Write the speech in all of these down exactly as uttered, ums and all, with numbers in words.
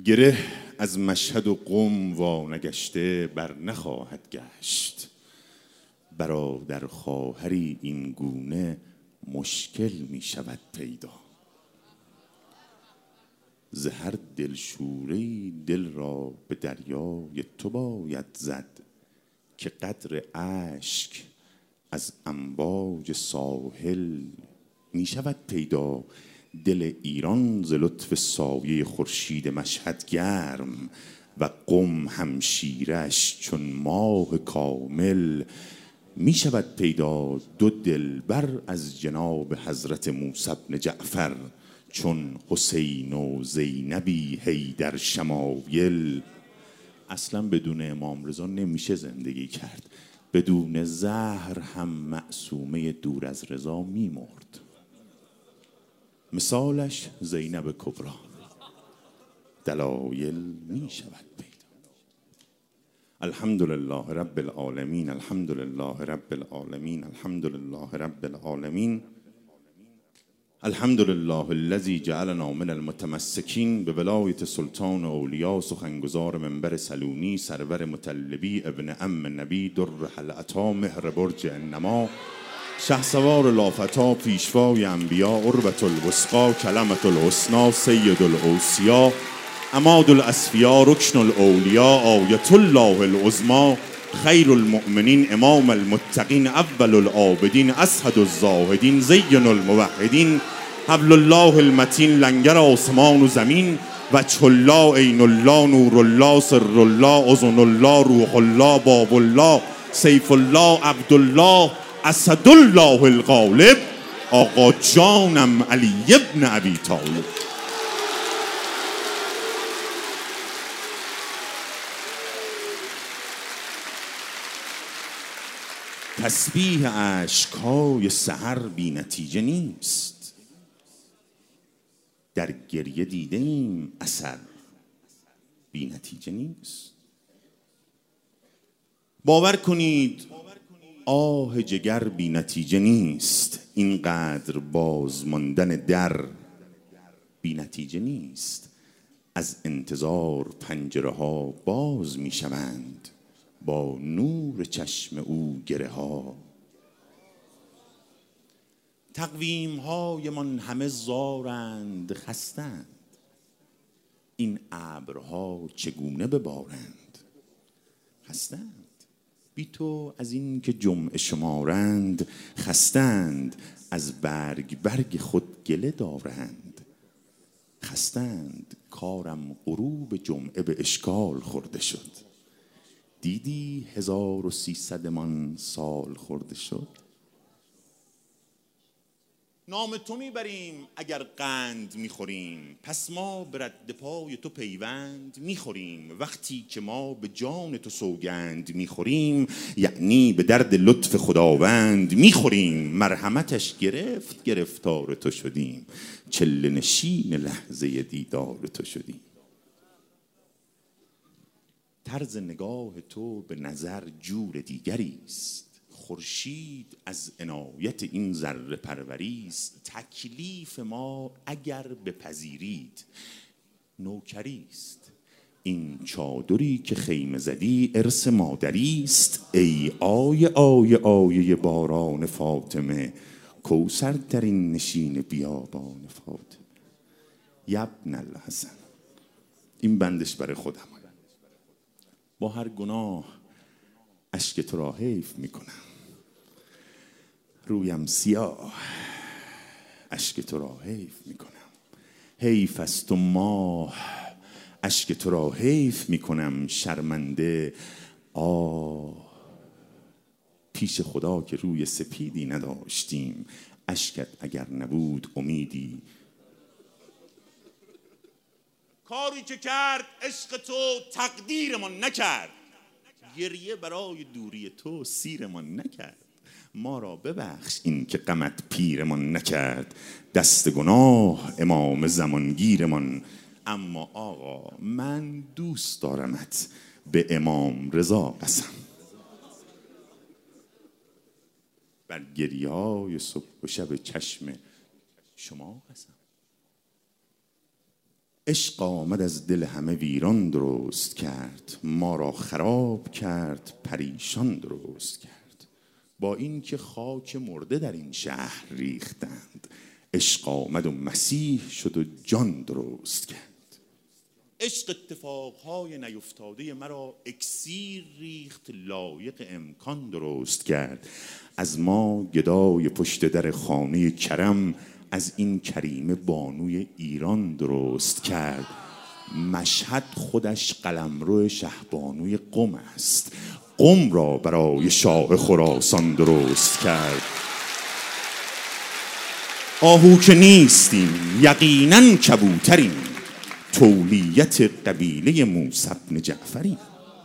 گره از مشهد و قم وانگشته بر نخواهد گشت. برادر خواهری این گونه مشکل می شود پیدا. ز هر دلشوره‌ای دل را به دریای تو باید زد، که قدر اشک از امواج ساحل می شود پیدا. دل ایران ز لطف سایه خورشید مشهد گرم، و قم همشیرش چون ماه کامل می شود پیدا. دو دلبر از جناب حضرت موسی بن جعفر، چون حسین و زینبی حیدر شمایل. اصلا بدون امام رضا نمیشه زندگی کرد. بدون زهر هم معصومه دور از رضا میمرد. مثالش زینب کبری. دلایل می شود پیدا. الحمدلله رب العالمین، الحمدلله رب العالمین، الحمدلله رب العالمین، الحمدلله الذی جعلنا من المتمسکین به ولایت سلطان اولیاء. سخنگزار منبر سلونی، سرور مطلبی، ابن عم نبی، در حلعتا، مهر برج انما، شهسوار لافتا، پیشوای انبیا، عروة الوثقی، کلمة الحسنی، سید الاوصیا، عماد الاصفیا، رکن الاولیا، آیة الله العظمی، خیر المؤمنین، امام المتقین، اول العابدین، اسعد الزاهدین، زین الموحدین، حبل الله المتین، لنگر آسمان و زمین، وجه الله، عین الله، نور الله، سر الله، اذن الله، روح الله، باب الله، سیف الله، عبدالله، اسد الله الغالب، آقا جانم علی ابن ابی طالب. تسبیح اشک‌های سحر بی نتیجه نیست. در گریه دیدیم اثر بی نتیجه نیست. باور کنید آه جگر بی نتیجه نیست. اینقدر باز ماندن در بی نتیجه نیست. از انتظار پنجره ها باز می شوند، با نور چشم او گره ها. تقویم های من همه زارند، خستند. این ابرها چگونه ببارند؟ خستند. بی تو از این که جمعه شمارند، خستند. از برگ برگ خود گله دارند، خستند. کارم غروب جمعه به اشکال خورده شد. دیدی هزار و سیصد من سال خورده شد. نام تو میبریم اگر قند میخوریم، پس ما به رد پای تو پیوند میخوریم. وقتی که ما به جان تو سوگند میخوریم، یعنی به درد لطف خداوند میخوریم. مرحمتش گرفت گرفتار تو شدیم، چله نشین لحظه دیدار تو شدیم. طرز نگاه تو به نظر جور دیگری است. خورشید از عنایت این ذره پروری است. تکلیف ما اگر بپذیرید نوکری است. این چادری که خیمه زدی ارث مادری است. ای آیه آیه آیه باران فاطمه، کوثر ترین نشین بیابان فاطمه. یبن الحسن. این بندش برای خودم. با هر گناه اشک تو را حیف میکنم. رویم سیاه، اشک تو را حیف میکنم. حیف است و ماه، اشک تو را حیف میکنم. شرمنده آه پیش خدا که روی سپیدی نداشتیم. اشکت اگر نبود امیدی. کاری که کرد عشق تو تقدیرمان نکرد. گریه برای دوری تو سیرمان نکرد. ما را ببخش این که غمت پیرمان نکرد. دست گناه امام زمانگیرمان. اما آقا من دوست دارمت، به امام رضا قسم. بر گریه های صبح و شب چشم شما قسم. عشق آمد از دل همه ویران درست کرد، ما را خراب کرد پریشان درست کرد. با این که خاک مرده در این شهر ریختند، عشق آمد و مسیح شد و جان درست کرد. عشق اتفاقهای نیفتاده مرا اکسیر ریخت، لایق امکان درست کرد. از ما گدای پشت در خانه کرم، از این کریمه بانوی ایران درست کرد. مشهد خودش قلمرو شهبانوی قم است، قم را برای شاه خراسان درست کرد. آهو که نیستیم یقینا کبوتریم، تولیت قبیله موسی بن جعفریم.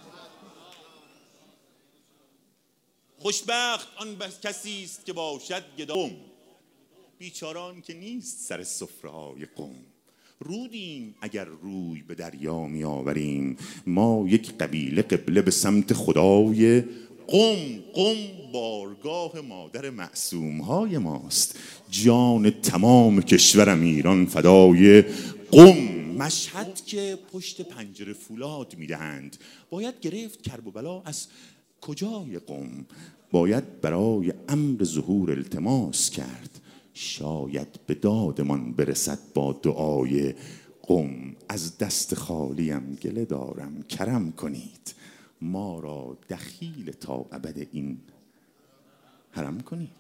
خوشبخت آن کسی است که باشد گدام، بیچاران که نیست سر سفره‌های قم. رودیم اگر روی به دریا می آوریم، ما یک قبیله قبله به سمت خدای قم. قم بارگاه مادر معصومهای ماست، جان تمام کشورم ایران فدای قم. مشهد که پشت پنجره فولاد میدهند، باید گرفت کرب و بلا از کجای قم. باید برای امر ظهور التماس کرد، شاید به دادمان برسد با دعای قم. از دست خالیم گله دارم کرم کنید، ما را دخیل تا ابد این حرم کنید.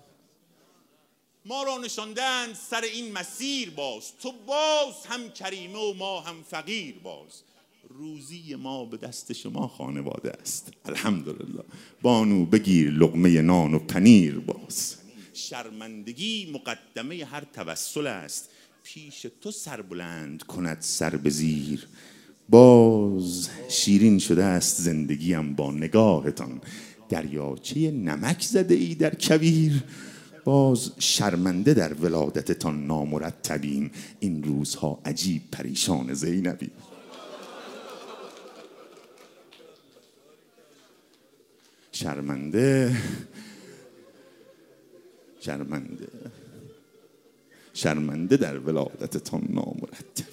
ما را نشاندند سر این مسیر باز، تو باز هم کریمه و ما هم فقیر باز. روزی ما به دست شما خانواده است، الحمدلله. بانو بگیر لقمه نان و پنیر باز. شرمندگی مقدمه هر توسل است، پیش تو سر بلند کند سر به زیر. باز شیرین شده است زندگیم با نگاهتان، دریاچه نمک زده ای در کویر. باز شرمنده در ولادتتان نامرتبیم، این روزها عجیب پریشان زینبی. شرمنده شرمنده شرمنده در ولادتتان نامرتب.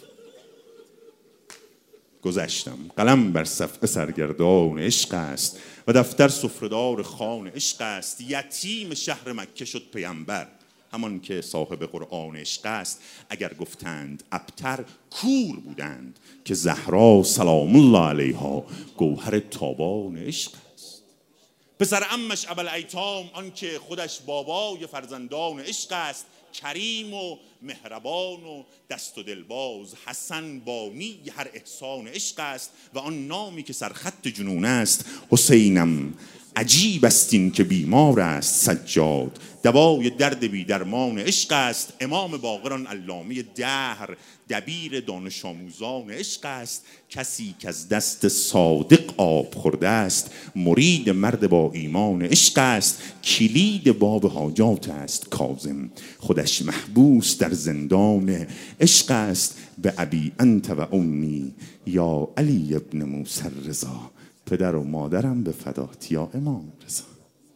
گذشتم قلم بر صفحه سرگردان عشق است، و دفتر سفره‌دار خوان عشق است. یتیم شهر مکه شد پیامبر، همان که صاحب قرآن عشق است. اگر گفتند ابتر کور بودند، که زهرا سلام الله علیها گوهر تابان عشق است. پسر عمش ابوالایتام آن که خودش بابای فرزندان عشق است. کریم و مهربان و دست و دلباز، حسن بانی هر احسان عشق است. و آن نامی که سرخط جنون است، حسینم عجیب است این که بیمار است سجاد، دوای درد بی درمان عشق است. امام باقران علامه دهر، دبیر دانش آموزان عشق است. کسی که از دست صادق آب خورده است، مرید مرد با ایمان عشق است. کلید باب حاجات است کاظم، خودش محبوس در زندان عشق است. به ابی انت و امی یا علی ابن موسی الرضا، پدر و مادرم به فدات یا امام رضا.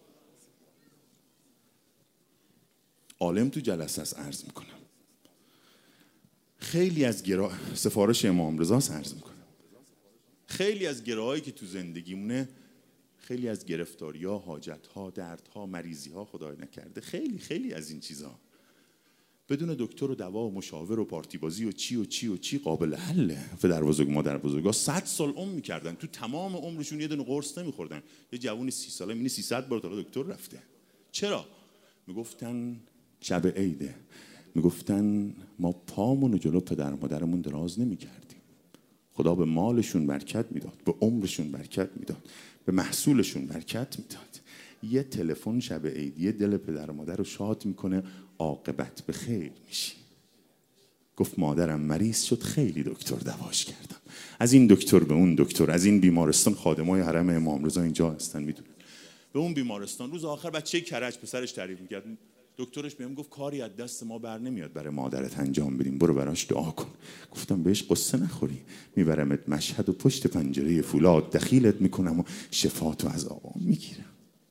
عالم تو جلسه است عرض میکنم، خیلی از گرا سفارش امام رضا عرض میکنم، خیلی از گراهایی که تو زندگیمونه، خیلی از گرفتاری‌ها، حاجت‌ها، دردها، مریضی‌ها خدای نکرده، خیلی خیلی از این چیزا بدون دکتر و دوا و مشاور و پارتی بازی و چی و چی و چی قابل حله. پدر بزرگ مادر بزرگا صد سال عمر میکردن، تو تمام عمرشون یه دونه قرص نمیخوردن. یه جوون سی ساله میبینی سیصد بار تا دکتر رفته. چرا؟ میگفتن شب عیده، میگفتن ما پامونو جلو پدر مادرمون دراز نمیکردیم. خدا به مالشون برکت میداد، به عمرشون برکت میداد، به محصولشون برکت میداد. یه تلفن شب عیدیه دل پدر مادر رو شاد میکنه، عاقبت به خیر میشی. گفت مادرم مریض شد، خیلی دکتر دواش کردم، از این دکتر به اون دکتر، از این بیمارستان. خادمای حرم امام رضا اینجا هستن میدونن، به اون بیمارستان. روز آخر بچه کرج پسرش تعریف میکرد، دکترش بهم گفت کاری از دست ما بر نمیاد برای مادرت انجام بدیم، برو براش دعا کن. گفتم بهش قصه نخوری، میبرمت مشهد و پشت پنجره فولاد دخیلت میکنم و شفاتو از آقا میگیرم.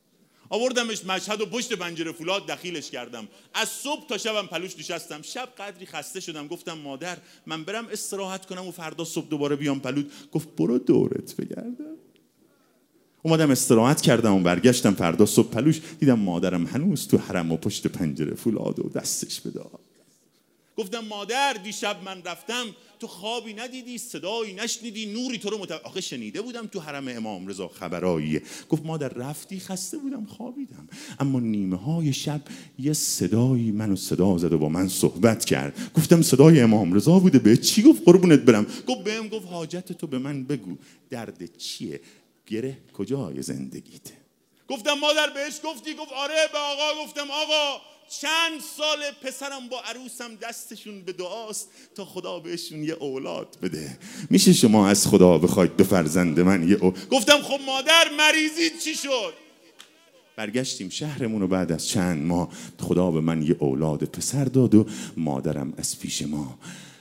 آوردمش مشهد و پشت پنجره فولاد دخیلش کردم. از صبح تا شبم پلوش نشستم. شب قدری خسته شدم، گفتم مادر من برم استراحت کنم و فردا صبح دوباره بیام پلود. گفت برو دورت بگردم. اومدم استراحت کردم و برگشتم فردا صبح پلوش، دیدم مادرم هنوز تو حرم و پشت پنجره فولاد و دستش به دعا. گفتم مادر دیشب من رفتم تو خوابی ندیدی، صدایی نشنیدی، نوری تو رو مت... آخه شنیده بودم تو حرم امام رضا خبراییه. گفت مادر رفتی، خسته بودم خوابیدم، اما نیمه های شب یه صدایی منو صدا زد و با من صحبت کرد. گفتم صدای امام رضا بوده؟ به چی گفت قربونت برم؟ گفت بهم گفت حاجت تو به من بگو، درد چیه، گره کجای زندگیته؟ گفتم مادر بهش گفتی؟ گفت آره به آقا گفتم آقا چند سال پسرم با عروسم دستشون به دعاست تا خدا بهشون یه اولاد بده، میشه شما از خدا بخواید به فرزند من یه اولاد؟ گفتم خب مادر مریضی چی شد؟ برگشتیم شهرمون و بعد از چند ماه خدا به من یه اولاد پسر داد و مادرم از پیش ما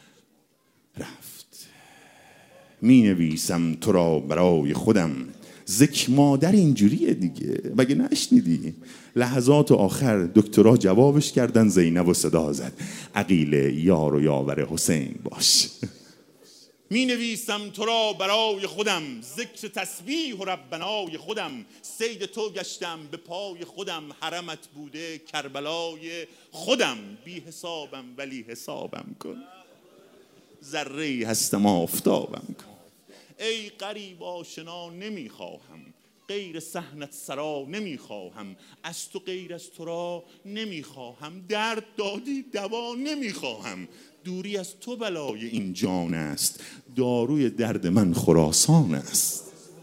رفت. می نویسم تو را برای خودم، ذک مادر اینجوریه دیگه، مگه نشنیدی؟ لحظات آخر دکترها جوابش کردن، زینب و صدا زد، عقیل یار و یاور حسین باش. می نویسم تو را برای خودم، ذکر تسبیح و ربنای خودم، صید تو گشتم به پای خودم، حرمت بوده کربلای خودم، بی حسابم ولی حسابم کن، ذره‌ای هستم آفتابم کن. ای غریب آشنا نمیخواهم، غیر صحنت سرا نمیخواهم، از تو غیر از تو را نمیخواهم، درد دادی دوا نمیخواهم، دوری از تو بلای این جان است، داروی درد من خراسان است.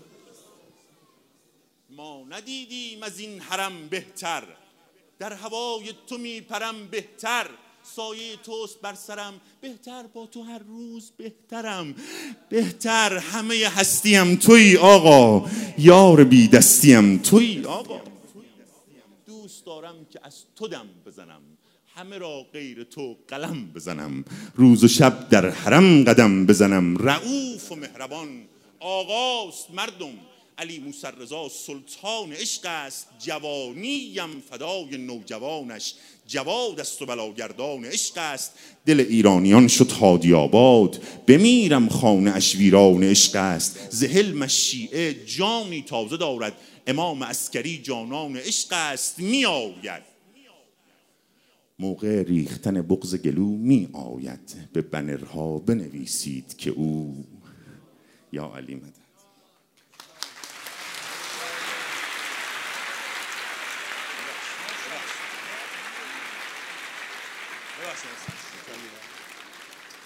ما ندیدیم از این حرم بهتر، در هوای تو میپرم بهتر، سایه توست بر سرم بهتر، با تو هر روز بهترم بهتر، همه هستیم تویی آقا، یار بی دستیم تویی آقا، دوست دارم که از تو دم بزنم، همه را غیر تو قلم بزنم، روز و شب در حرم قدم بزنم، رؤوف و مهربان آقاست مردم، علی موسی رضا سلطان عشق است، جوانیم فدای نوجوانش، جواد است و بلاگردان عشق است، دل ایرانیان شد هادی آباد، بمیرم خانه اش ویران عشق است، ز حلمش شیعه جانی تازه دارد، امام عسکری جانان عشق است، می آید موقع ریختن بغض گلو، می آید به بنرها بنویسید که او یا علی مدد.